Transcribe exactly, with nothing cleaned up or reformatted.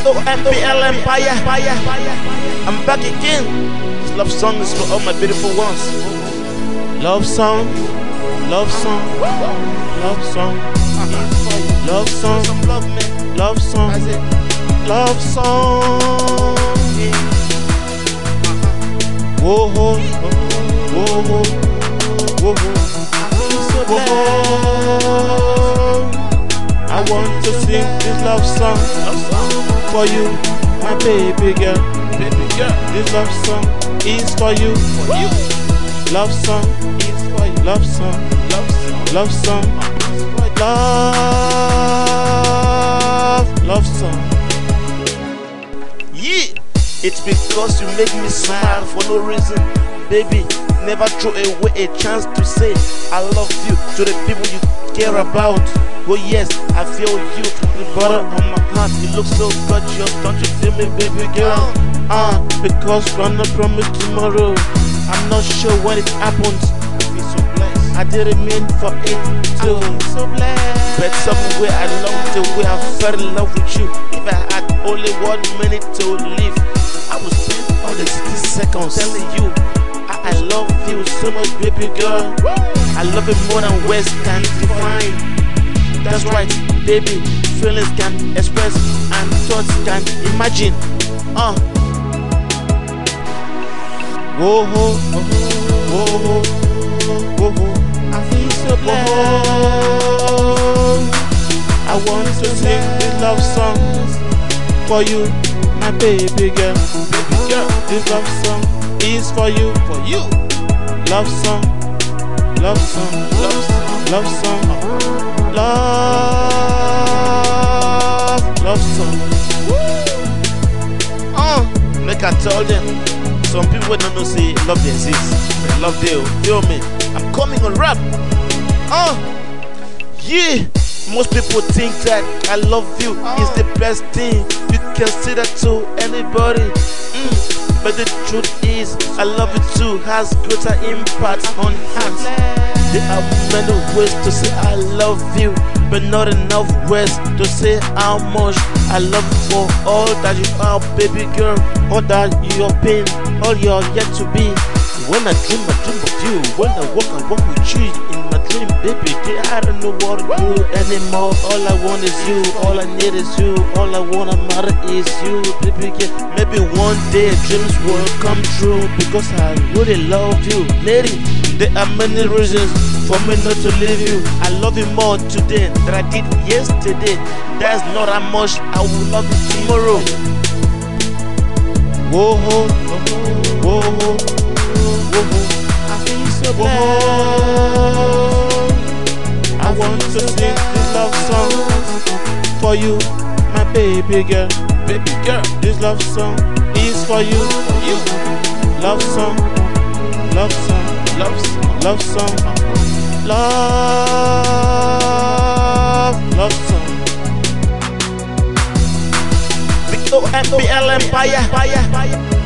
O M P L Empire. I'm back again. This love song is for all my beautiful ones. Love song, love song, love song, love song, love me, love song, love song. Whoa, whoa, whoa, whoa, whoa, whoa, whoa. I want to sing this love song for you, my baby girl. Baby girl, this love song is for you. For you. Love song is for you. Love song, love song, love song, love, love song. Yeah, it's because you make me smile for no reason, baby. Never throw away a chance to say I love you to the people you care about. Oh yes, I feel you from the bottom of my heart. You look so gorgeous, don't you feel me, baby girl? Ah, uh, because gonna promise tomorrow. I'm not sure when it happens. I feel so blessed. I didn't mean for it to. I feel so blessed. But somewhere along the way I fell in love with you. If I had only one minute to live, I would spend all the sixty seconds telling you I, I love you so much, baby girl. I love it more than words can define. That's right, baby. Feelings can express and thoughts can imagine. Uh. Whoa, whoa, whoa, whoa, whoa, whoa. I feel so blessed. I want to sing this love song for you, my baby girl. Baby girl, this love song is for you, for you. Love song, love song, love song, love song. Love, love song. Uh, make I tell them. Some people don't know say love they exist. But love they feel me. I'm coming on rap. Uh, yeah. Most people think that I love you is the best thing you can say that to anybody. Mm. But the truth is, I love you too has greater impact on hearts. There are many ways to say I love you, but not enough ways to say how much I love you for all that you are, baby girl. All that you have been, all you are yet to be. When I dream, I dream of you. When I walk, I walk with you in my dream, baby girl. I don't know what to do anymore. All I want is you, all I need is you. All I wanna matter is you, baby girl. Maybe one day dreams will come true because I really love you, lady. There are many reasons for me not to leave you. I love you more today than I did yesterday. That's not how much I will love you tomorrow. Whoa, whoa, whoa, whoa, whoa. I feel so blessed. I want to sing this love song for you, my baby girl. Baby girl, this love song is for you, for you. Love song, love song. Love song, love song, love, love song. The O M P L Empire.